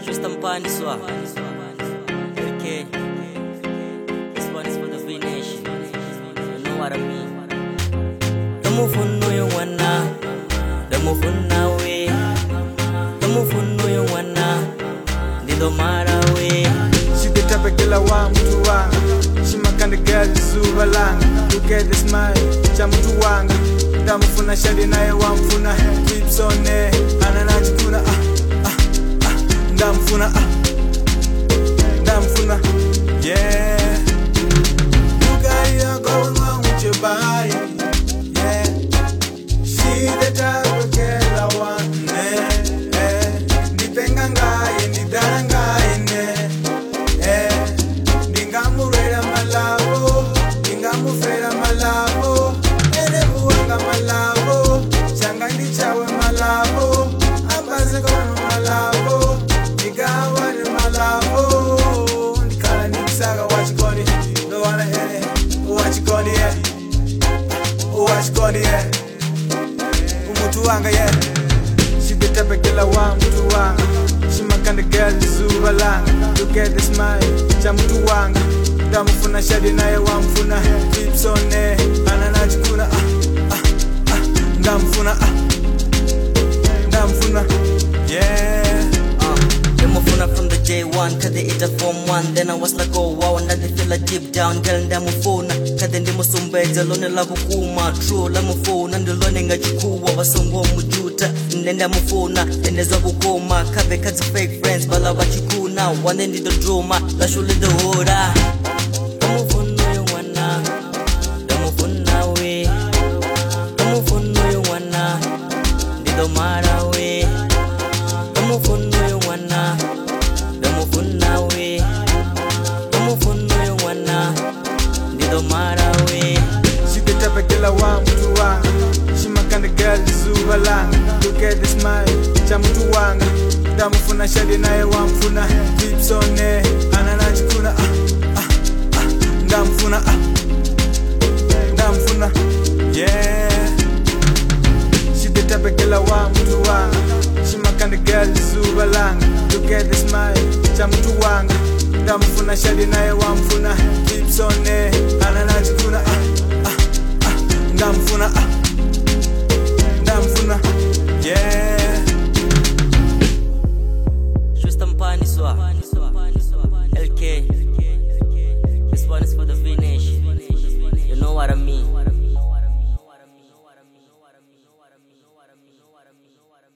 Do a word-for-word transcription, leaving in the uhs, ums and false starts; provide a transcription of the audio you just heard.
Mister Mpaniswa. Okay. This one is for the V Nation. You know what I mean? The move on no you wanna. The move on now way. The move on no you wanna. The do mara way. She the type of girl I want to wanga. She my kind of girl zuva langa. Look at the smile, chamu tu wanga. Ndamufuna shadi naye wamfuna. Keeps on there, ananajikuna ah ah ah. Ndamufuna ah, ndamufuna yeah. You got it going on with your body, yeah. She the type of girl I want, eh, eh. Ndipenga ngaye, ndidara ngaye, eh. Ndingamurera malabo, ndingamufera malabo, ene buwanga malabo, changa ndichawe malabo, ambaze kono malabo, ndigawari malabo, ndikala ndikusaka wachikoni, no wanna hear it, wachikoni yeah, wachikoni yeah, umutu wanga yeah. She the type of girl I want to wanga. She my kind of girl zuva langa. Look at the smile, chamu tu wanga. Ndamufuna shadi naye wamfuna. Keeps on there, ananajikuna ah ah ah. Ndamufuna ah, ndamufuna yeah. Ndamufuna from the day one, kade ita form one. Then I was like oh wow, and I feel like deep down. Girl ndamufuna, kade ndimusumbedza lone lakukuma. True lamufuna, ndilone ngachikuwa. Wasongo mujuta, ndamufuna, ndeza kukoma. Kabe kazi fake friends, bala wachikuna. Wane ndido drama, lashule the hora. Ndamufuna you wanna, ndamufuna we. Ndamufuna you wanna, ndido mara we. Ndamufuna you wanna, ndamufuna we. Ndamufuna you wanna, ndido mara we. She the type of girl I want to wanga. She my kind of girl zuva langa. Look at the smile, chamu tu wanga. Ndamufuna shadi naye wamfuna. Keeps on there, ananajikuna ah ah ah. Ndamufuna ah, ndamufuna yeah. She the type of girl I want to wanga. She my kind of girl zuva langa. Look at the smile, chamu tu wanga. Ndamufuna shadi naye wamfuna. Keeps on there, ananajikuna ah ah ah. Ndamufuna ah.